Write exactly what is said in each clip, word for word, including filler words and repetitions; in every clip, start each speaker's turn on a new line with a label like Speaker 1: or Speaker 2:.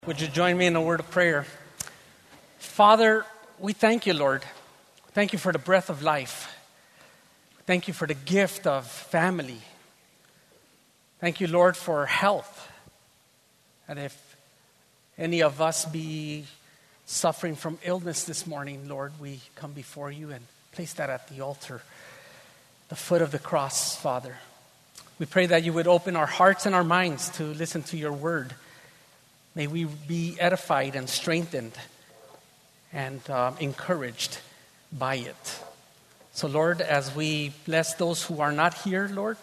Speaker 1: Would you join me in a word of prayer? Father, we thank you, Lord. Thank you for the breath of life. Thank you for the gift of family. Thank you, Lord, for health. And if any of us be suffering from illness this morning, Lord, we come before you and place that at the altar, the foot of the cross, Father. We pray that you would open our hearts and our minds to listen to your word. May we be edified and strengthened and um, encouraged by it. So, Lord, as we bless those who are not here, Lord,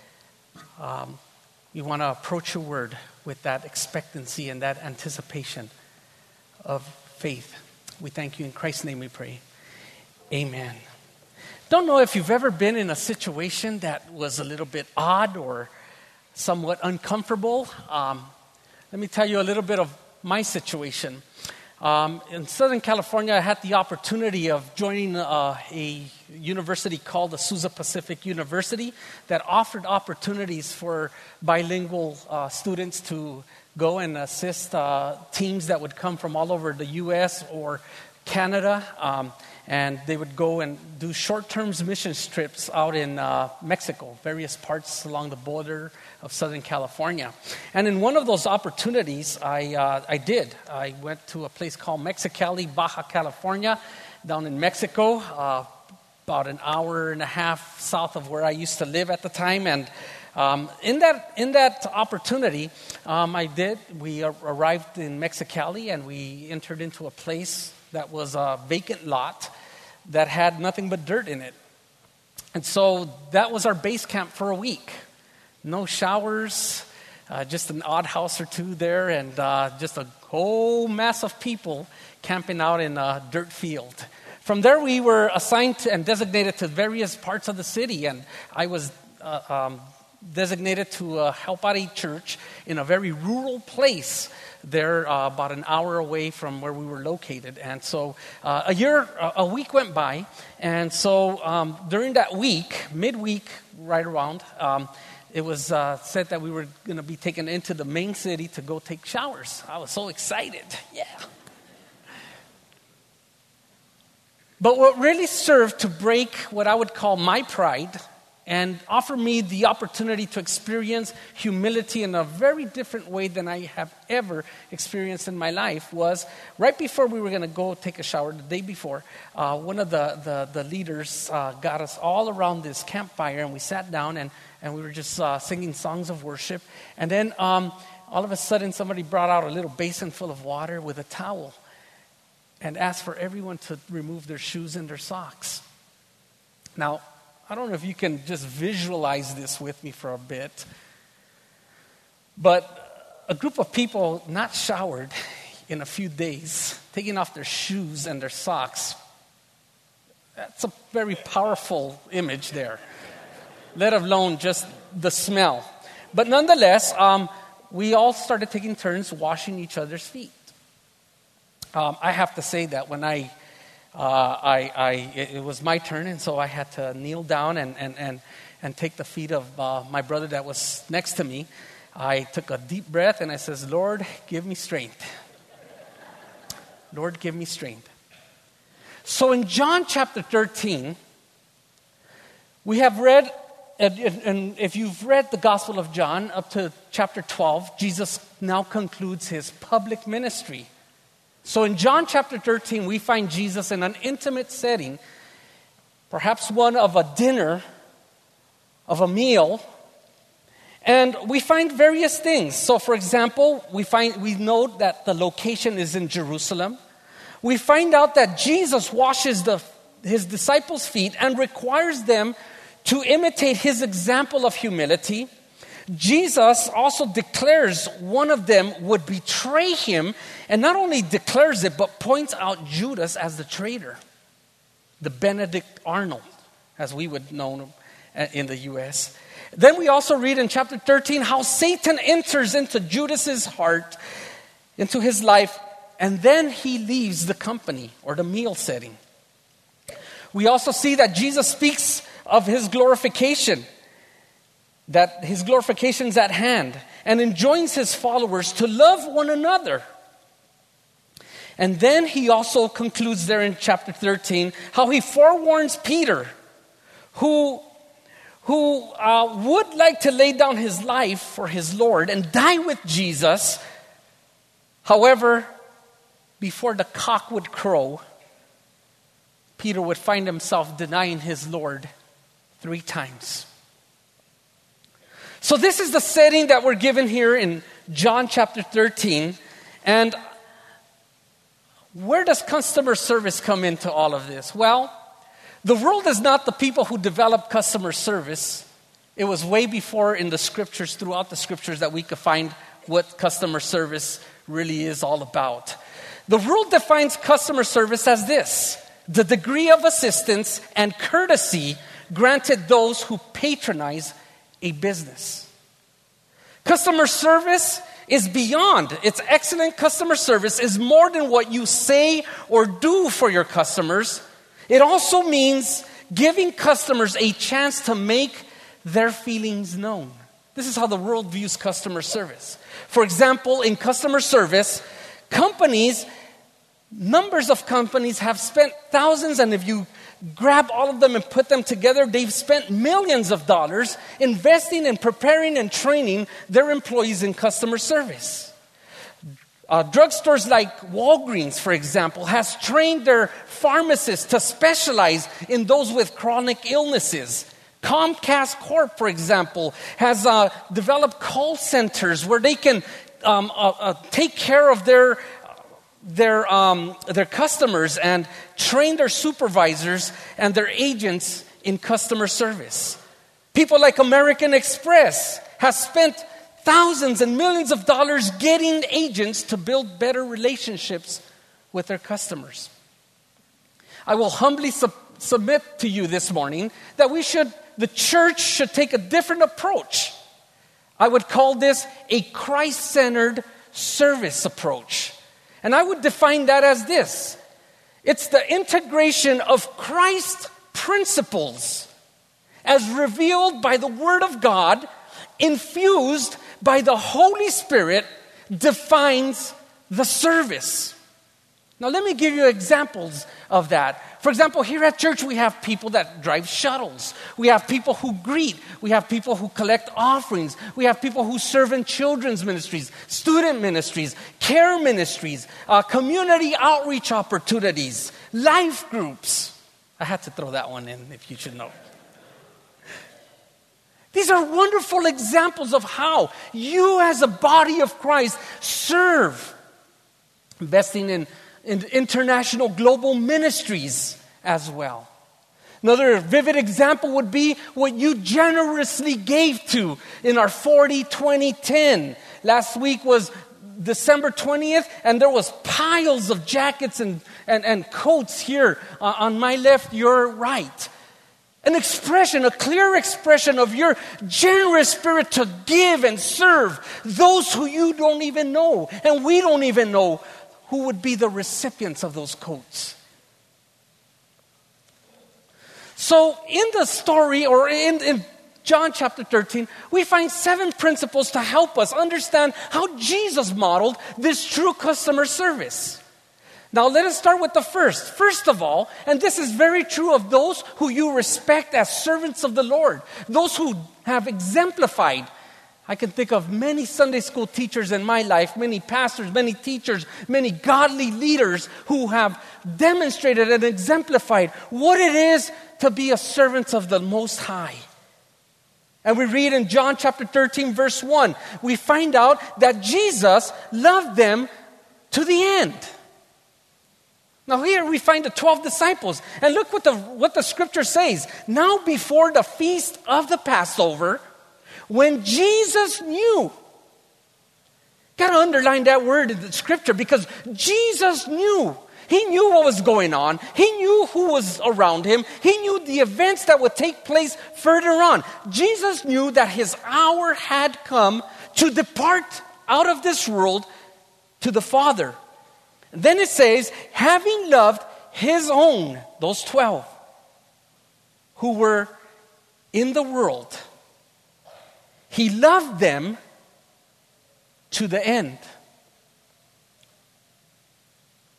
Speaker 1: um, we want to approach your word with that expectancy and that anticipation of faith. We thank you. In Christ's name we pray. Amen. Don't know if you've ever been in a situation that was a little bit odd or somewhat uncomfortable. Um, Let me tell you a little bit of my situation. Um, in Southern California, I had the opportunity of joining uh, a university called the Azusa Pacific University that offered opportunities for bilingual uh, students to go and assist uh, teams that would come from all over the U S or Canada. Um, and they would go and do short-term mission trips out in uh, Mexico, various parts along the border of Southern California. And in one of those opportunities, I uh, I did. I went to a place called Mexicali, Baja California, down in Mexico, uh, about an hour and a half south of where I used to live at the time. And um, in that in that opportunity, um, I did. We ar- arrived in Mexicali, and we entered into a place that was a vacant lot that had nothing but dirt in it. And so that was our base camp for a week. No showers, uh, just an odd house or two there, and uh, just a whole mass of people camping out in a dirt field. From there, we were assigned to and designated to various parts of the city, and I was uh, um, designated to uh, help out a church in a very rural place there, uh, about an hour away from where we were located. And so uh, a year, a week went by, and so um, during that week, midweek, right around, um, it was uh, said that we were going to be taken into the main city to go take showers. I was so excited, yeah. But what really served to break what I would call my pride and offer me the opportunity to experience humility in a very different way than I have ever experienced in my life was right before we were going to go take a shower, the day before, uh, one of the, the, the leaders uh, got us all around this campfire, and we sat down and, and we were just uh, singing songs of worship. And then um, all of a sudden somebody brought out a little basin full of water with a towel and asked for everyone to remove their shoes and their socks. Now, I don't know if you can just visualize this with me for a bit, but a group of people not showered in a few days, taking off their shoes and their socks, that's a very powerful image there, let alone just the smell. But nonetheless, um, we all started taking turns washing each other's feet. Um, I have to say that when I Uh, I, I, it was my turn, and so I had to kneel down and, and, and, and take the feet of uh, my brother that was next to me. I took a deep breath, and I says, Lord, give me strength. Lord, give me strength. So in John chapter thirteen, we have read, and, and if you've read the Gospel of John up to chapter twelve, Jesus now concludes his public ministry. So in John chapter thirteen, we find Jesus in an intimate setting, perhaps one of a dinner, of a meal, and we find various things. So for example, we find we know that the location is in Jerusalem. We find out that Jesus washes the, his disciples' feet and requires them to imitate his example of humility. Jesus also declares one of them would betray him, and not only declares it, but points out Judas as the traitor, the Benedict Arnold, as we would know him in the U S. Then we also read in chapter thirteen how Satan enters into Judas's heart, into his life, and then he leaves the company or the meal setting. We also see that Jesus speaks of his glorification, that his glorification is at hand, and enjoins his followers to love one another And then he also concludes there in chapter thirteen how he forewarns Peter, who, who uh, would like to lay down his life for his Lord and die with Jesus. However, before the cock would crow, Peter would find himself denying his Lord three times. So this is the setting that we're given here in John chapter thirteen. And where does customer service come into all of this? Well, the world is not the people who developed customer service. It was way before in the scriptures, throughout the scriptures, that we could find what customer service really is all about. The world defines customer service as this: the degree of assistance and courtesy granted those who patronize a business. Customer service is beyond. It's excellent customer service is more than what you say or do for your customers. It also means giving customers a chance to make their feelings known. This is how the world views customer service. For example, in customer service, companies, numbers of companies have spent thousands, and if you grab all of them and put them together, they've spent millions of dollars investing and preparing and training their employees in customer service. Uh, drugstores like Walgreens, for example, has trained their pharmacists to specialize in those with chronic illnesses. Comcast Corp, for example, has uh, developed call centers where they can um, uh, uh, take care of their their um, their customers and train their supervisors and their agents in customer service. People like American Express has spent thousands and millions of dollars getting agents to build better relationships with their customers. I will humbly sub- submit to you this morning that we should, the church should take a different approach. I would call this a Christ-centered service approach. And I would define that as this: it's the integration of Christ principles as revealed by the Word of God, infused by the Holy Spirit, defines the service. Now let me give you examples of that. For example, here at church we have people that drive shuttles. We have people who greet. We have people who collect offerings. We have people who serve in children's ministries, student ministries, care ministries, uh, community outreach opportunities, life groups. I had to throw that one in if you should know. These are wonderful examples of how you as a body of Christ serve. Investing in in international global ministries as well. Another vivid example would be what you generously gave to in our forty twenty ten. Last week was December twentieth, and there was piles of jackets and, and, and coats here uh, on my left, your right. An expression, a clear expression of your generous spirit to give and serve those who you don't even know, and we don't even know who would be the recipients of those coats. So in the story, or in, in John chapter thirteen, we find seven principles to help us understand how Jesus modeled this true customer service. Now let us start with the first. First of all, and this is very true of those who you respect as servants of the Lord, those who have exemplified. I can think of many Sunday school teachers in my life, many pastors, many teachers, many godly leaders who have demonstrated and exemplified what it is to be a servant of the Most High. And we read in John chapter thirteen, verse one, we find out that Jesus loved them to the end. Now here we find the twelve disciples. And look what the, what the scripture says. Now before the feast of the Passover, when Jesus knew, got to underline that word in the scripture, because Jesus knew. He knew what was going on. He knew who was around him. He knew the events that would take place further on. Jesus knew that his hour had come to depart out of this world to the Father. Then it says, having loved his own, those twelve, who were in the world, he loved them to the end.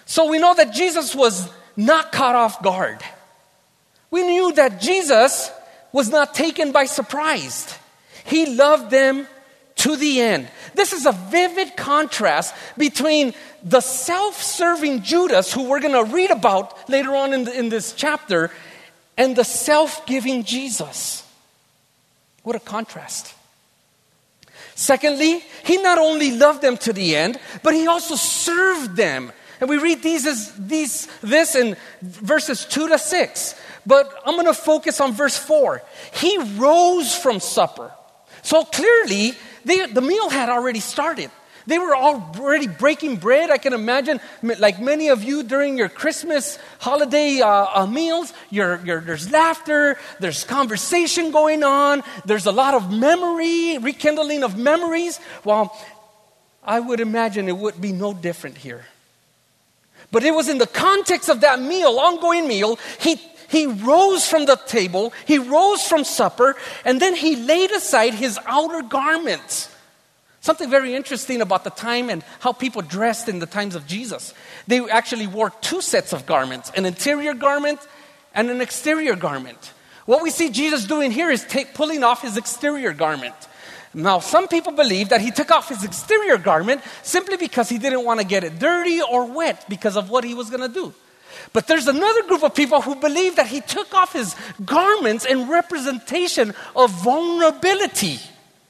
Speaker 1: So we know that Jesus was not caught off guard. We knew that Jesus was not taken by surprise. He loved them to the end. This is a vivid contrast between the self-serving Judas, who we're going to read about later on in, the, in this chapter, and the self-giving Jesus. What a contrast. Secondly, he not only loved them to the end, but he also served them. And we read these as these this in verses two to six. But I'm going to focus on verse four. He rose from supper. So clearly, they, the meal had already started. They were already breaking bread. I can imagine, like many of you during your Christmas holiday uh, uh, meals, you're, you're, there's laughter, there's conversation going on, there's a lot of memory, rekindling of memories. Well, I would imagine it would be no different here. But it was in the context of that meal, ongoing meal, he He rose from the table, he rose from supper, and then he laid aside his outer garments. Something very interesting about the time and how people dressed in the times of Jesus. They actually wore two sets of garments, an interior garment and an exterior garment. What we see Jesus doing here is take, pulling off his exterior garment. Now, some people believe that he took off his exterior garment simply because he didn't want to get it dirty or wet because of what he was going to do. But there's another group of people who believe that he took off his garments in representation of vulnerability.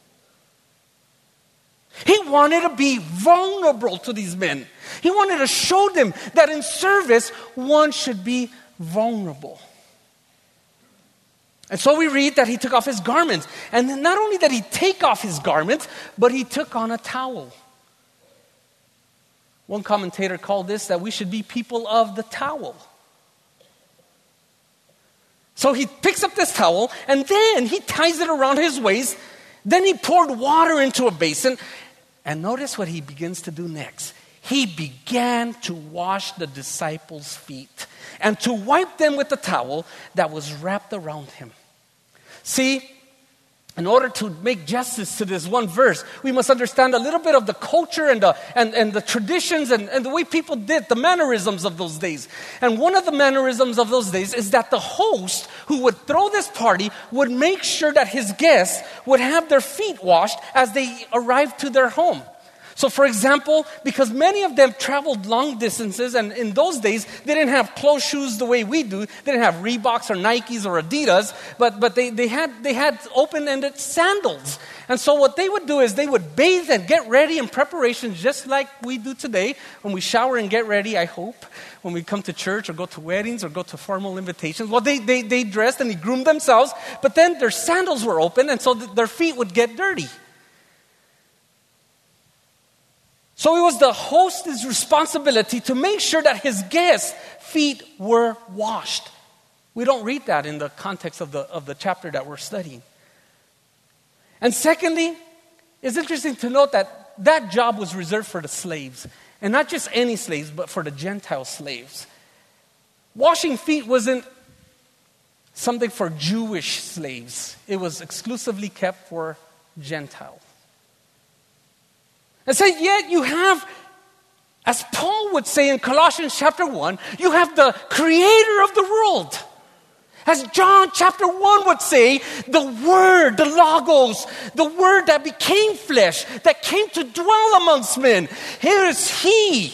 Speaker 1: He wanted to be vulnerable to these men. He wanted to show them that in service, one should be vulnerable. And so we read that he took off his garments. And then not only did he take off his garments, but he took on a towel. One commentator called this that we should be people of the towel. So he picks up this towel and then he ties it around his waist. Then he poured water into a basin. And notice what he begins to do next. He began to wash the disciples' feet and to wipe them with the towel that was wrapped around him. See, in order to make justice to this one verse, we must understand a little bit of the culture and the, and, and the traditions and, and the way people did, the mannerisms of those days. And one of the mannerisms of those days is that the host who would throw this party would make sure that his guests would have their feet washed as they arrived to their home. So for example, because many of them traveled long distances, and in those days, they didn't have closed shoes the way we do. They didn't have Reeboks or Nikes or Adidas, but, but they, they had, they had open-ended sandals. And so what they would do is they would bathe and get ready in preparation just like we do today when we shower and get ready, I hope, when we come to church or go to weddings or go to formal invitations. Well, they, they, they dressed and they groomed themselves, but then their sandals were open, and so th- their feet would get dirty. So it was the host's responsibility to make sure that his guests' feet were washed. We don't read that in the context of the, of the chapter that we're studying. And secondly, it's interesting to note that that job was reserved for the slaves. And not just any slaves, but for the Gentile slaves. Washing feet wasn't something for Jewish slaves. It was exclusively kept for Gentiles. And so yet you have, as Paul would say in Colossians chapter one, you have the creator of the world. As John chapter one would say, the word, the logos, the word that became flesh, that came to dwell amongst men. Here is he.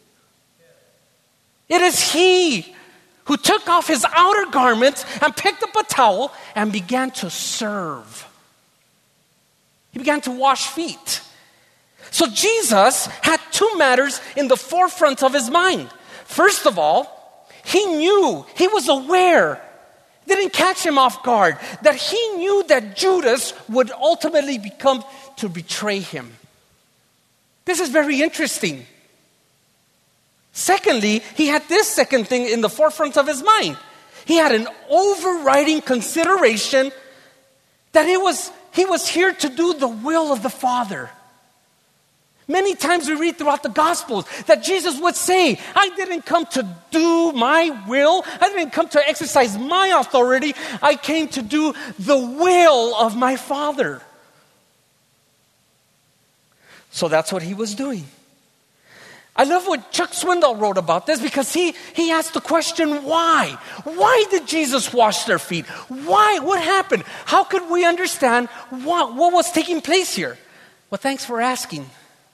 Speaker 1: It is he who took off his outer garments and picked up a towel and began to serve. He began to wash feet. So Jesus had two matters in the forefront of his mind. First of all, he knew, he was aware, didn't catch him off guard, that he knew that Judas would ultimately become to betray him. This is very interesting. Secondly, he had this second thing in the forefront of his mind. He had an overriding consideration that he was, he was here to do the will of the Father. Many times we read throughout the Gospels that Jesus would say, I didn't come to do my will. I didn't come to exercise my authority. I came to do the will of my Father. So that's what he was doing. I love what Chuck Swindoll wrote about this because he, he asked the question, why? Why did Jesus wash their feet? Why? What happened? How could we understand what, what was taking place here? Well, thanks for asking.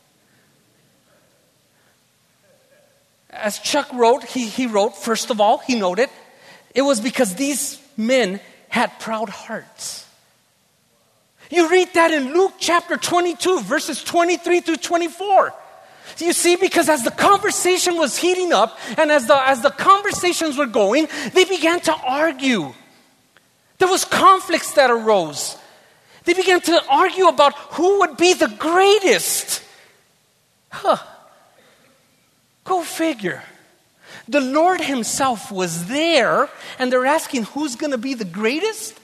Speaker 1: As Chuck wrote, he, he wrote, first of all, he noted, it was because these men had proud hearts. You read that in Luke chapter twenty-two, verses twenty-three through twenty-four. You see, because as the conversation was heating up and as the, as the conversations were going, they began to argue. There was conflicts that arose. They began to argue about who would be the greatest. Huh. Go figure. The Lord himself was there and they're asking who's going to be the greatest?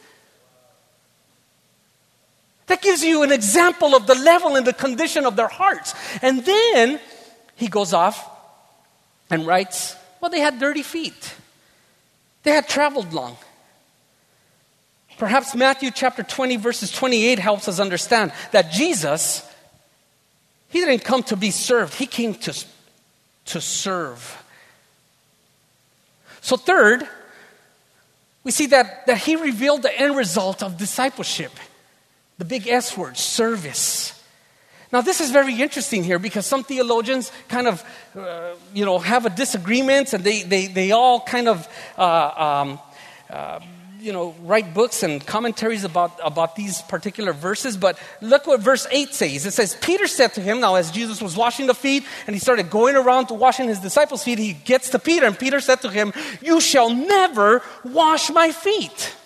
Speaker 1: That gives you an example of the level and the condition of their hearts. And then he goes off and writes, well, they had dirty feet. They had traveled long. Perhaps Matthew chapter twenty, verses twenty-eight helps us understand that Jesus, he didn't come to be served. He came to, to serve. So third, we see that, that he revealed the end result of discipleship. The big S word, service. Now, this is very interesting here because some theologians kind of, uh, you know, have a disagreement and they they they all kind of, uh, um, uh, you know, write books and commentaries about, about these particular verses. But look what verse eight says. It says, Peter said to him, now as Jesus was washing the feet and he started going around to washing his disciples' feet, he gets to Peter and Peter said to him, you shall never wash my feet.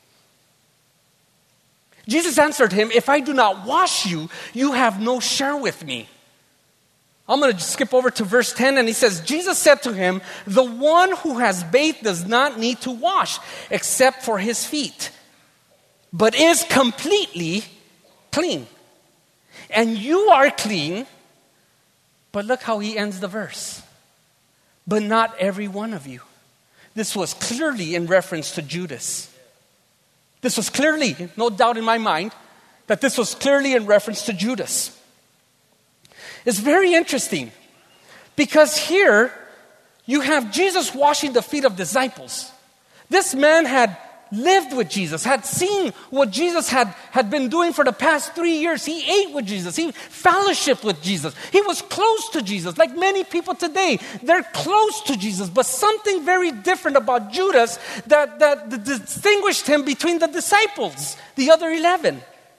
Speaker 1: Jesus answered him, if I do not wash you, you have no share with me. I'm going to skip over to verse ten and he says, Jesus said to him, the one who has bathed does not need to wash except for his feet, but is completely clean. And you are clean, but look how he ends the verse. But not every one of you. This was clearly in reference to Judas. This was clearly, no doubt in my mind, that this was clearly in reference to Judas. It's very interesting because here you have Jesus washing the feet of disciples. This man had lived with Jesus, had seen what Jesus had, had been doing for the past three years. He ate with Jesus. He fellowshiped with Jesus. He was close to Jesus. Like many people today, they're close to Jesus. But something very different about Judas that, that, that distinguished him between the disciples, the other eleven.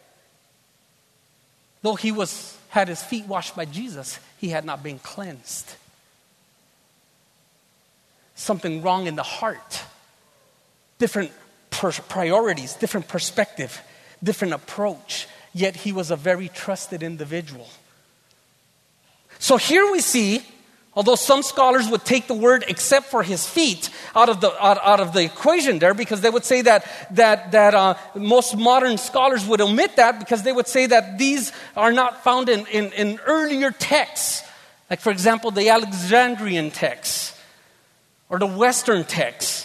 Speaker 1: Though he was had his feet washed by Jesus, he had not been cleansed. Something wrong in the heart. Different priorities, different perspective, different approach. Yet he was a very trusted individual. So here we see, although some scholars would take the word except for his feet out of the out, out of the equation there, because they would say that that that uh, most modern scholars would omit that because they would say that these are not found in, in, in earlier texts, like for example the Alexandrian texts or the Western texts.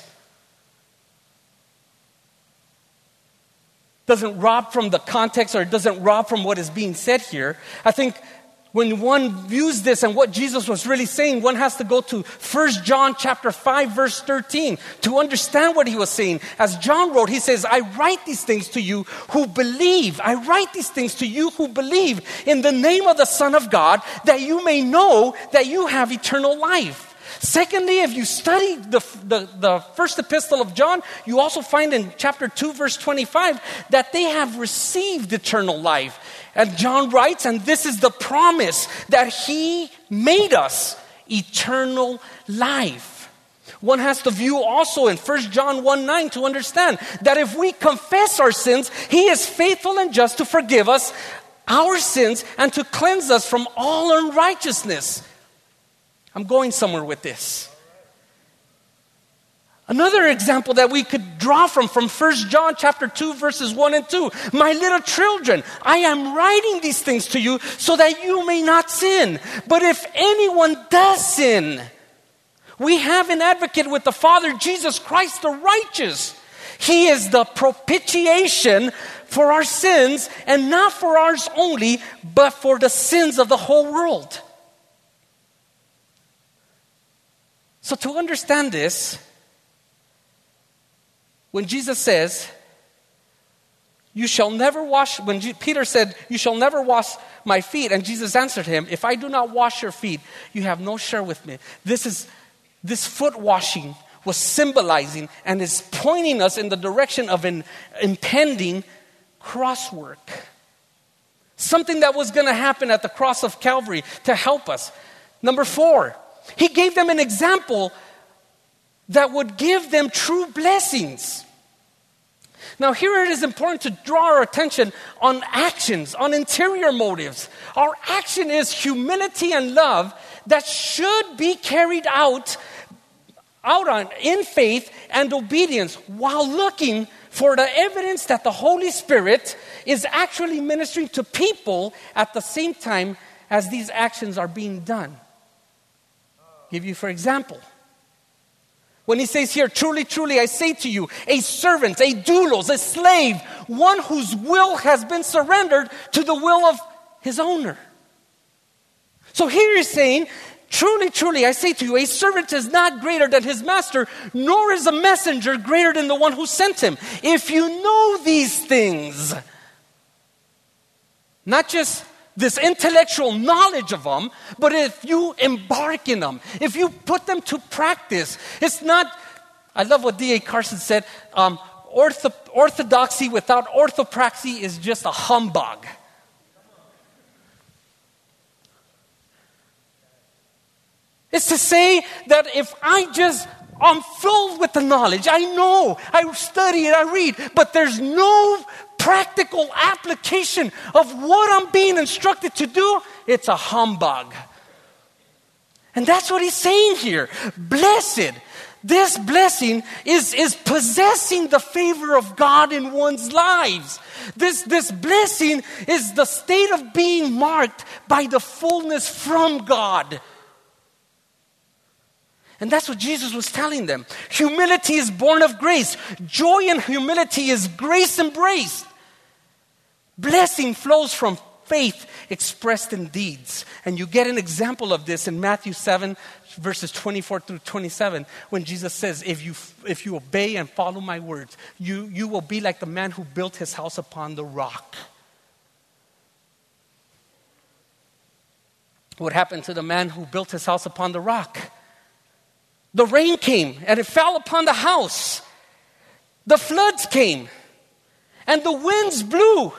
Speaker 1: Doesn't rob from the context or it doesn't rob from what is being said here. I think when one views this and what Jesus was really saying, one has to go to First John chapter five, verse thirteen to understand what he was saying. As John wrote, he says, I write these things to you who believe. I write these things to you who believe in the name of the Son of God, that you may know that you have eternal life. Secondly, if you study the, the, the first epistle of John, you also find in chapter two, verse twenty-five, that they have received eternal life. And John writes, and this is the promise, that he made us eternal life. One has to view also in First John one nine to understand that if we confess our sins, he is faithful and just to forgive us our sins and to cleanse us from all unrighteousness. I'm going somewhere with this. Another example that we could draw from, from First John chapter two, verses one and two. My little children, I am writing these things to you so that you may not sin. But if anyone does sin, we have an advocate with the Father, Jesus Christ the righteous. He is the propitiation for our sins, and not for ours only, but for the sins of the whole world. So to understand this, when Jesus says, you shall never wash, when G- Peter said, you shall never wash my feet, and Jesus answered him, if I do not wash your feet, you have no share with me. This is, this foot washing was symbolizing and is pointing us in the direction of an impending cross work. Something that was going to happen at the cross of Calvary to help us. Number four, he gave them an example that would give them true blessings. Now here it is important to draw our attention on actions, on interior motives. Our action is humility and love that should be carried out, out on in faith and obedience while looking for the evidence that the Holy Spirit is actually ministering to people at the same time as these actions are being done. Give you for example. When he says here, truly, truly, I say to you, a servant, a doulos, a slave, one whose will has been surrendered to the will of his owner. So here he's saying, truly, truly, I say to you, a servant is not greater than his master, nor is a messenger greater than the one who sent him. If you know these things, not just this intellectual knowledge of them, but if you embark in them, if you put them to practice, it's not, I love what D A Carson said, um, ortho, orthodoxy without orthopraxy is just a humbug. It's to say that if I just, I'm filled with the knowledge, I know, I study it, I read, but there's no practical application of what I'm being instructed to do, it's a humbug. And that's what he's saying here. Blessed. This blessing is, is possessing the favor of God in one's lives. This, this blessing is the state of being marked by the fullness from God. And that's what Jesus was telling them. Humility is born of grace. Joy in humility is grace embraced. Blessing flows from faith expressed in deeds. And you get an example of this in Matthew seven, verses twenty-four through twenty-seven, when Jesus says, if you if you obey and follow my words, you, you will be like the man who built his house upon the rock. What happened to the man who built his house upon the rock? The rain came and it fell upon the house. The floods came and the winds blew.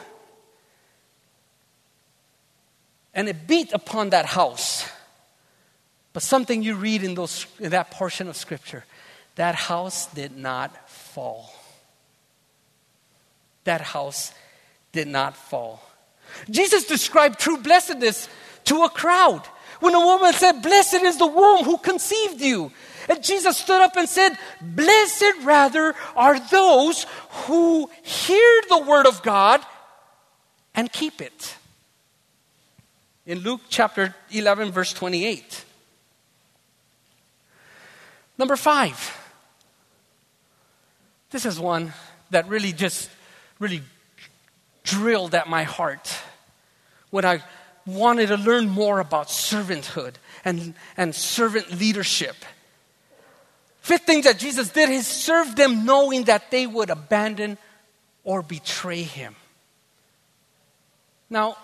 Speaker 1: And it beat upon that house. But something you read in those in that portion of scripture, that house did not fall. That house did not fall. Jesus described true blessedness to a crowd. When a woman said, blessed is the womb who conceived you. And Jesus stood up and said, blessed rather are those who hear the word of God and keep it. In Luke chapter eleven, verse twenty-eight. Number five. This is one that really just, really drilled at my heart when I wanted to learn more about servanthood and, and servant leadership. Fifth thing that Jesus did is serve them knowing that they would abandon or betray him. Now,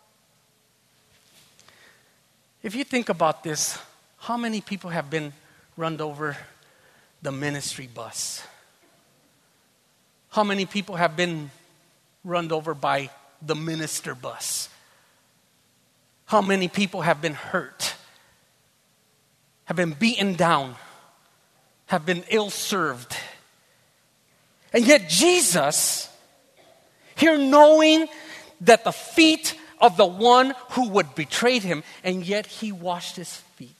Speaker 1: if you think about this, how many people have been run over the ministry bus? How many people have been run over by the minister bus? How many people have been hurt, have been beaten down, have been ill-served? And yet Jesus, here knowing that the feet of the one who would betray him, and yet he washed his feet.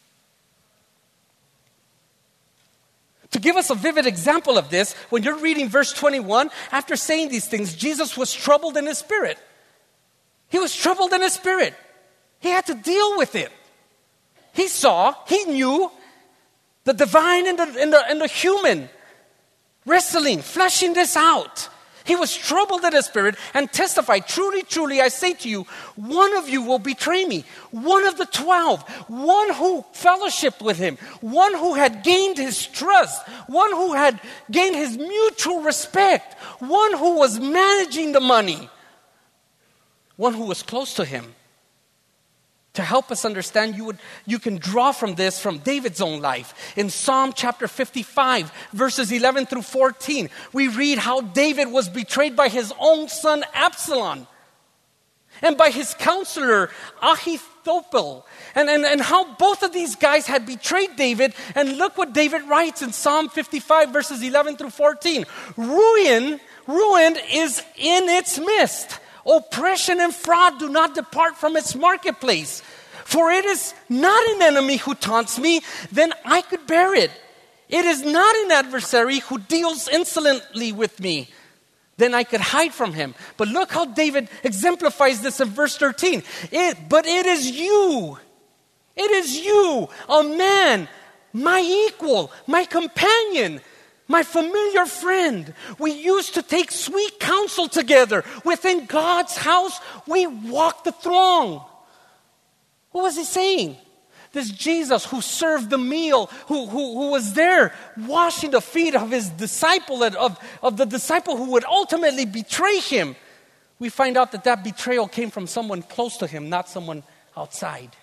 Speaker 1: To give us a vivid example of this, when you're reading verse twenty-one, after saying these things, Jesus was troubled in his spirit. He was troubled in his spirit. He had to deal with it. He saw, he knew the divine and the, and the, and the human wrestling, fleshing this out. He was troubled in his spirit and testified, truly, truly, I say to you, one of you will betray me. One of the twelve, one who fellowshiped with him, one who had gained his trust, one who had gained his mutual respect, one who was managing the money, one who was close to him. To help us understand, you would you can draw from this from David's own life. In Psalm chapter fifty-five, verses eleven through fourteen, we read how David was betrayed by his own son Absalom and by his counselor Ahithophel, and, and, and how both of these guys had betrayed David. And look what David writes in Psalm fifty-five, verses eleven through fourteen. Ruin, ruin is in its midst. Oppression and fraud do not depart from its marketplace. For it is not an enemy who taunts me, then I could bear it. It is not an adversary who deals insolently with me, then I could hide from him. But look how David exemplifies this in verse thirteen. It, but it is you, it is you, a man, my equal, my companion, my familiar friend. We used to take sweet counsel together. Within God's house, we walked the throng. What was he saying? This Jesus who served the meal, who, who, who was there washing the feet of his disciple, of, of the disciple who would ultimately betray him. We find out that that betrayal came from someone close to him, not someone outside.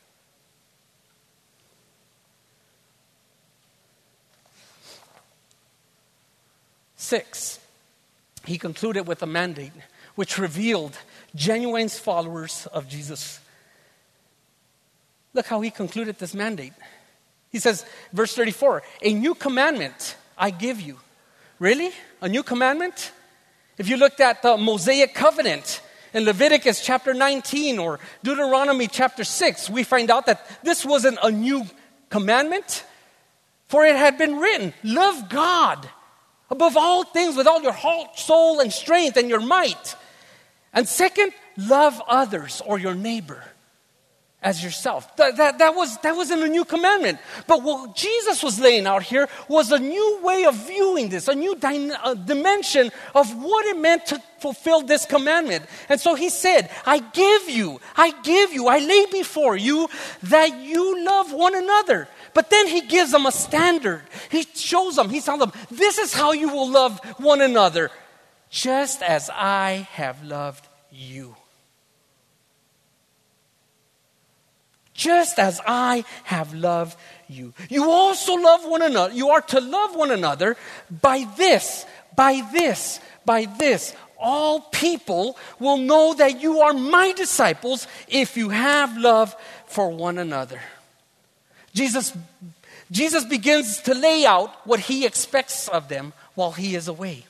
Speaker 1: Six, he concluded with a mandate which revealed genuine followers of Jesus. Look how he concluded this mandate. He says, verse thirty-four, a new commandment I give you. Really? A new commandment? If you looked at the Mosaic covenant in Leviticus chapter nineteen or Deuteronomy chapter six, we find out that this wasn't a new commandment, for it had been written, love God above all things with all your heart, soul, and strength and your might. And second, love others or your neighbor as yourself. That, that, that, was, that wasn't a new commandment. But what Jesus was laying out here was a new way of viewing this, a new dy- uh, dimension of what it meant to fulfill this commandment. And so he said, I give you, I give you, I lay before you that you love one another. But then he gives them a standard. He shows them, he tells them, this is how you will love one another, just as I have loved you. Just as I have loved you. You also love one another. You are to love one another by this, by this, by this. All people will know that you are my disciples if you have love for one another. Jesus, Jesus begins to lay out what he expects of them while he is away.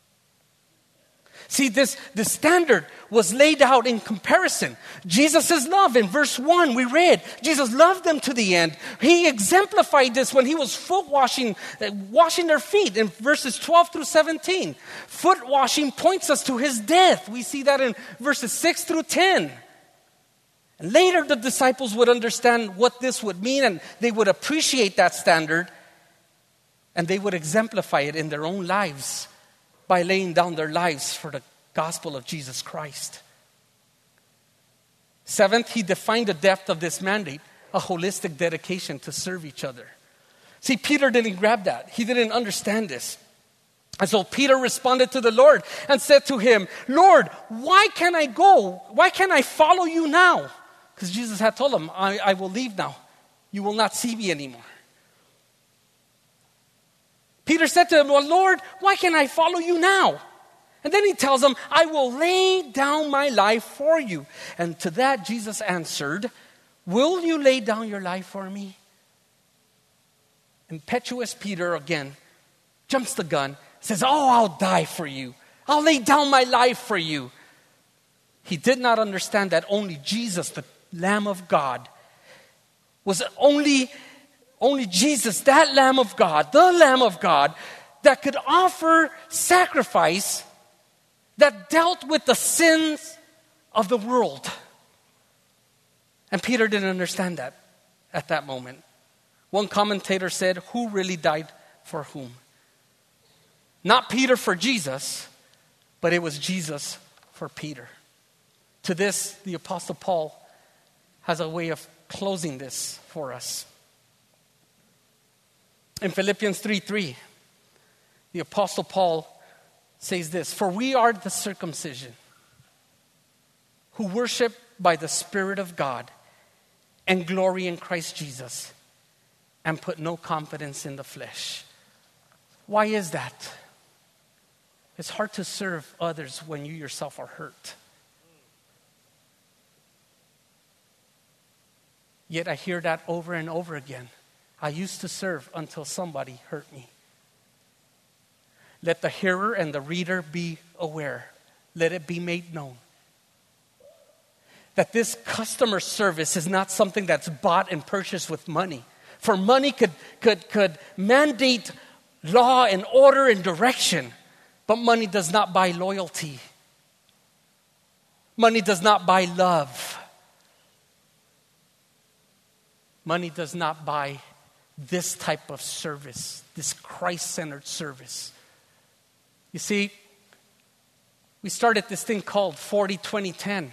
Speaker 1: See, this the standard was laid out in comparison. Jesus' love, in verse one, we read, Jesus loved them to the end. He exemplified this when he was foot washing, washing their feet in verses twelve through seventeen. Foot washing points us to his death. We see that in verses six through ten. And later the disciples would understand what this would mean, and they would appreciate that standard, and they would exemplify it in their own lives by laying down their lives for the gospel of Jesus Christ. Seventh, he defined the depth of this mandate, a holistic dedication to serve each other. See, Peter didn't grab that. He didn't understand this. And so Peter responded to the Lord and said to him, Lord, why can't I go? Why can't I follow you now? Because Jesus had told him, I, I will leave now. You will not see me anymore. Peter said to him, well, Lord, why can't I follow you now? And then he tells him, I will lay down my life for you. And to that Jesus answered, will you lay down your life for me? Impetuous Peter again jumps the gun, says, oh, I'll die for you. I'll lay down my life for you. He did not understand that only Jesus, the Lamb of God, was only, only Jesus, that Lamb of God, the Lamb of God, that could offer sacrifice that dealt with the sins of the world. And Peter didn't understand that at that moment. One commentator said, who really died for whom? Not Peter for Jesus, but it was Jesus for Peter. To this, the Apostle Paul has a way of closing this for us. In Philippians three three, the Apostle Paul says this, "For we are the circumcision, who worship by the Spirit of God and glory in Christ Jesus and put no confidence in the flesh." Why is that? It's hard to serve others when you yourself are hurt. Yet I hear that over and over again. I used to serve until somebody hurt me. Let the hearer and the reader be aware. Let it be made known that this customer service is not something that's bought and purchased with money. For money could, could, could mandate law and order and direction, but money does not buy loyalty. Money does not buy love. Money does not buy this type of service, this Christ-centered service. You see, we started this thing called forty twenty ten.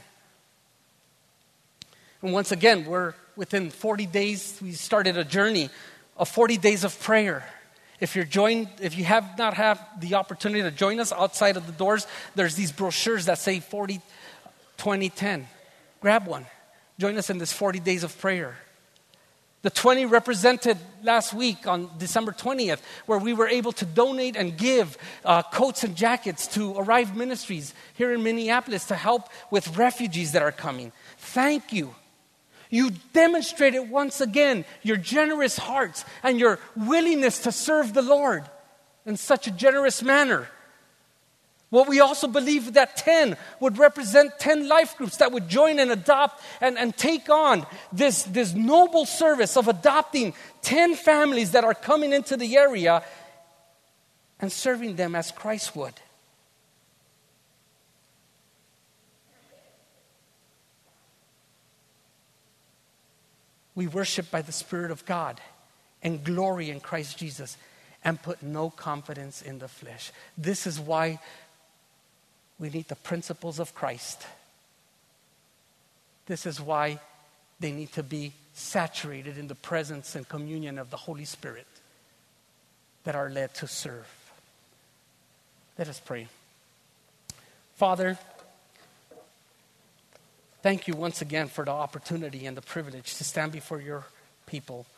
Speaker 1: And once again, we're within forty days, we started a journey of forty days of prayer. If you're joined, if you have not had the opportunity to join us outside of the doors, there's these brochures that say forty twenty ten. Grab one. Join us in this forty days of prayer. The twenty represented last week on December twentieth, where we were able to donate and give uh, coats and jackets to Arrive Ministries here in Minneapolis to help with refugees that are coming. Thank you. You demonstrated once again your generous hearts and your willingness to serve the Lord in such a generous manner. Well, we also believe that ten would represent ten life groups that would join and adopt and, and take on this, this noble service of adopting ten families that are coming into the area and serving them as Christ would. We worship by the Spirit of God and glory in Christ Jesus and put no confidence in the flesh. This is why we need the principles of Christ. This is why they need to be saturated in the presence and communion of the Holy Spirit that are led to serve. Let us pray. Father, thank you once again for the opportunity and the privilege to stand before your people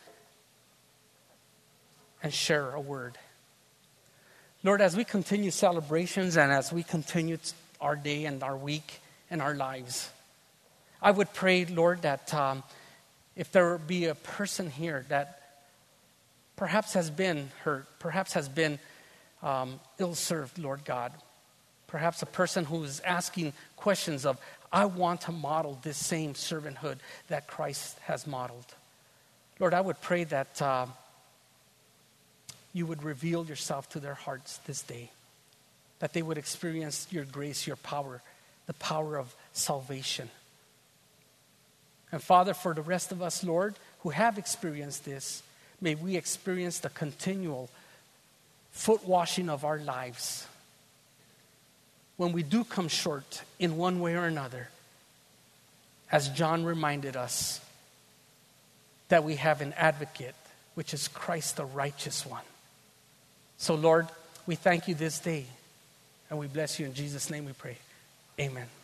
Speaker 1: and share a word. Lord, as we continue celebrations and as we continue our day and our week and our lives, I would pray, Lord, that um, if there be a person here that perhaps has been hurt, perhaps has been um, ill-served, Lord God, perhaps a person who is asking questions of, I want to model this same servanthood that Christ has modeled. Lord, I would pray that uh, you would reveal yourself to their hearts this day, that they would experience your grace, your power, the power of salvation. And Father, for the rest of us, Lord, who have experienced this, may we experience the continual foot washing of our lives. When we do come short in one way or another, as John reminded us, that we have an advocate, which is Christ the righteous one. So Lord, we thank you this day, and we bless you. In Jesus' name we pray. Amen.